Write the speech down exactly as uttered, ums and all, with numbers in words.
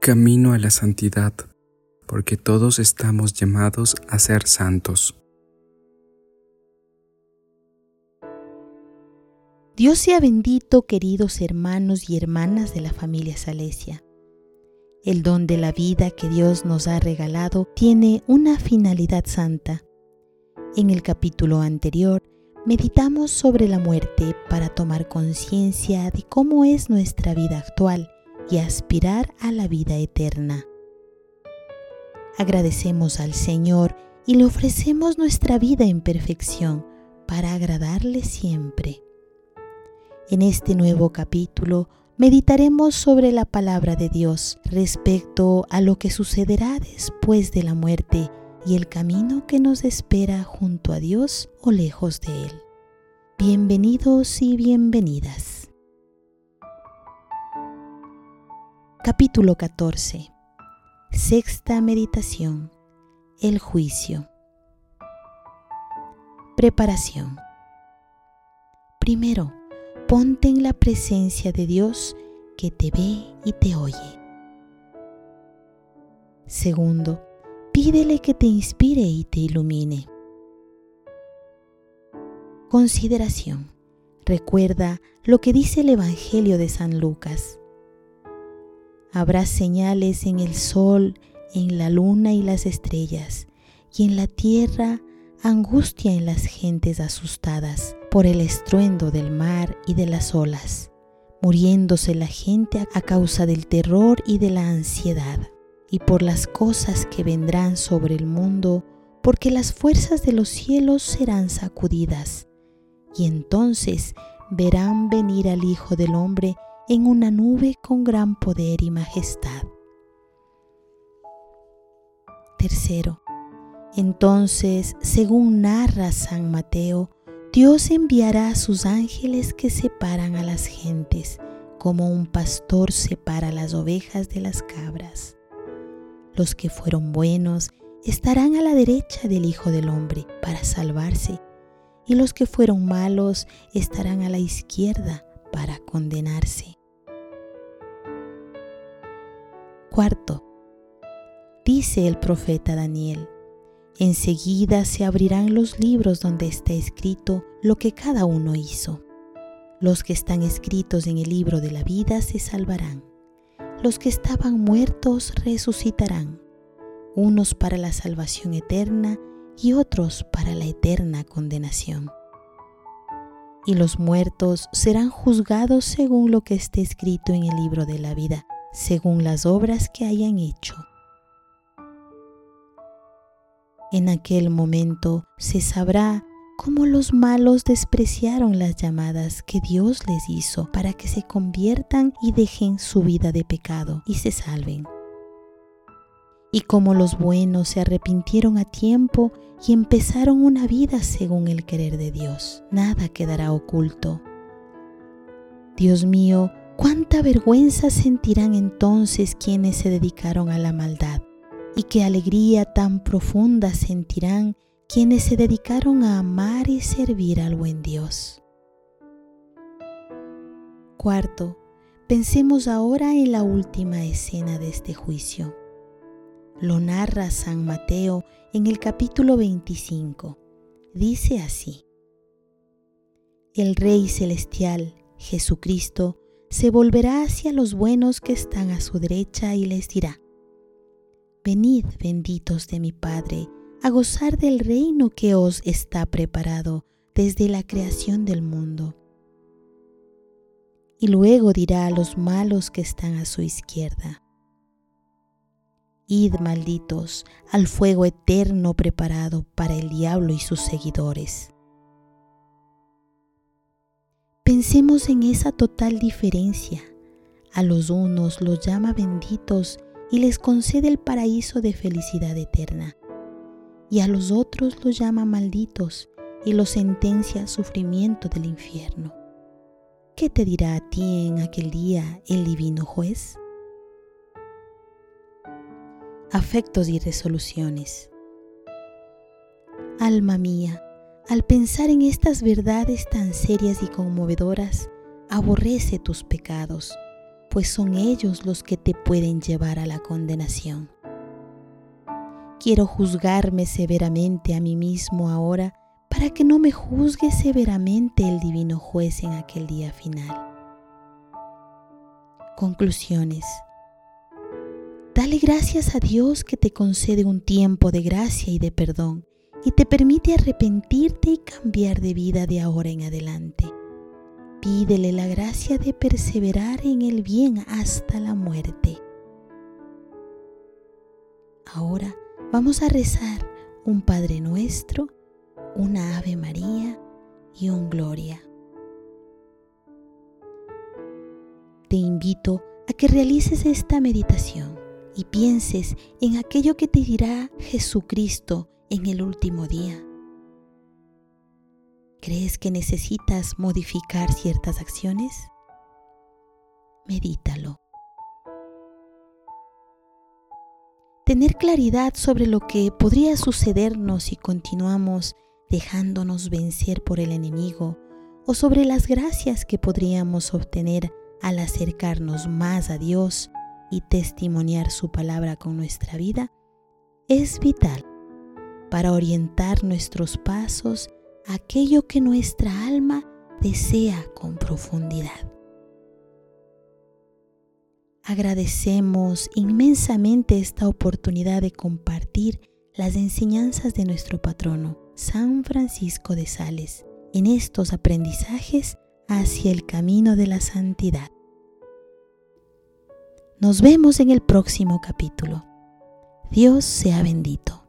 camino a la santidad, porque todos estamos llamados a ser santos. Dios sea bendito, queridos hermanos y hermanas de la familia Salesia. El don de la vida que Dios nos ha regalado tiene una finalidad santa. En el capítulo anterior, meditamos sobre la muerte para tomar conciencia de cómo es nuestra vida actual y aspirar a la vida eterna. Agradecemos al Señor y le ofrecemos nuestra vida en perfección para agradarle siempre. En este nuevo capítulo meditaremos sobre la palabra de Dios respecto a lo que sucederá después de la muerte y el camino que nos espera junto a Dios o lejos de Él. Bienvenidos y bienvenidas. Capítulo catorce. Sexta meditación. El juicio. Preparación. Primero, ponte en la presencia de Dios que te ve y te oye. Segundo, pídele que te inspire y te ilumine. Consideración. Recuerda lo que dice el Evangelio de San Lucas. Habrá señales en el sol, en la luna y las estrellas, y en la tierra angustia en las gentes asustadas por el estruendo del mar y de las olas, muriéndose la gente a causa del terror y de la ansiedad, y por las cosas que vendrán sobre el mundo, porque las fuerzas de los cielos serán sacudidas, y entonces verán venir al Hijo del Hombre en una nube con gran poder y majestad. Tercero, entonces, según narra San Mateo, Dios enviará a sus ángeles que separan a las gentes, como un pastor separa las ovejas de las cabras. Los que fueron buenos estarán a la derecha del Hijo del Hombre para salvarse, y los que fueron malos estarán a la izquierda para condenarse. Cuarto, dice el profeta Daniel: enseguida se abrirán los libros donde está escrito lo que cada uno hizo. Los que están escritos en el libro de la vida se salvarán. Los que estaban muertos resucitarán, unos para la salvación eterna y otros para la eterna condenación. Y los muertos serán juzgados según lo que esté escrito en el libro de la vida, según las obras que hayan hecho. En aquel momento se sabrá cómo los malos despreciaron las llamadas que Dios les hizo para que se conviertan y dejen su vida de pecado y se salven. Y cómo los buenos se arrepintieron a tiempo y empezaron una vida según el querer de Dios. Nada quedará oculto. Dios mío, cuánta vergüenza sentirán entonces quienes se dedicaron a la maldad. Y qué alegría tan profunda sentirán quienes se dedicaron a amar y servir al buen Dios. Cuarto, pensemos ahora en la última escena de este juicio. Lo narra San Mateo en el capítulo veinticinco. Dice así: el Rey Celestial, Jesucristo, se volverá hacia los buenos que están a su derecha y les dirá: venid, benditos de mi Padre, a gozar del reino que os está preparado desde la creación del mundo. Y luego dirá a los malos que están a su izquierda: id, malditos, al fuego eterno preparado para el diablo y sus seguidores. Pensemos en esa total diferencia. A los unos los llama benditos y les concede el paraíso de felicidad eterna, y a los otros los llama malditos y los sentencia al sufrimiento del infierno. ¿Qué te dirá a ti en aquel día el divino juez? Afectos y resoluciones. Alma mía, al pensar en estas verdades tan serias y conmovedoras, aborrece tus pecados, pues son ellos los que te pueden llevar a la condenación. Quiero juzgarme severamente a mí mismo ahora para que no me juzgue severamente el divino juez en aquel día final. Conclusiones. Dale gracias a Dios que te concede un tiempo de gracia y de perdón y te permite arrepentirte y cambiar de vida de ahora en adelante. Pídele la gracia de perseverar en el bien hasta la muerte. Ahora vamos a rezar un Padre Nuestro, una Ave María y un Gloria. Te invito a que realices esta meditación y pienses en aquello que te dirá Jesucristo en el último día. ¿Crees que necesitas modificar ciertas acciones? Medítalo. Tener claridad sobre lo que podría sucedernos si continuamos dejándonos vencer por el enemigo o sobre las gracias que podríamos obtener al acercarnos más a Dios y testimoniar su palabra con nuestra vida, es vital para orientar nuestros pasos a aquello que nuestra alma desea con profundidad. Agradecemos inmensamente esta oportunidad de compartir las enseñanzas de nuestro patrono, San Francisco de Sales, en estos aprendizajes hacia el camino de la santidad. Nos vemos en el próximo capítulo. Dios sea bendito.